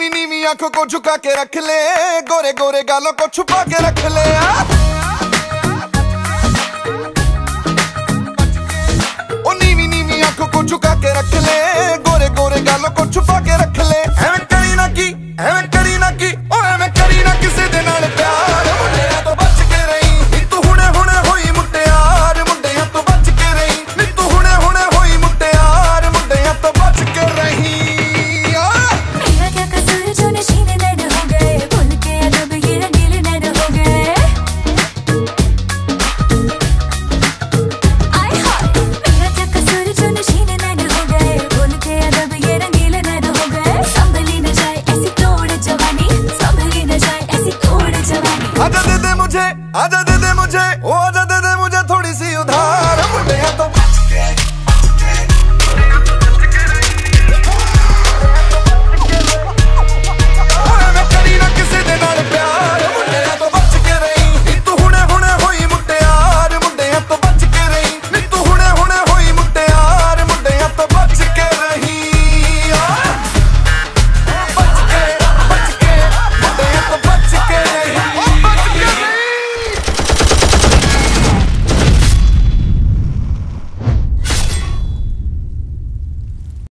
नीवी नीवी आंखों को झुका के रख ले, गोरे गोरे गालों को छुपा के रख ले।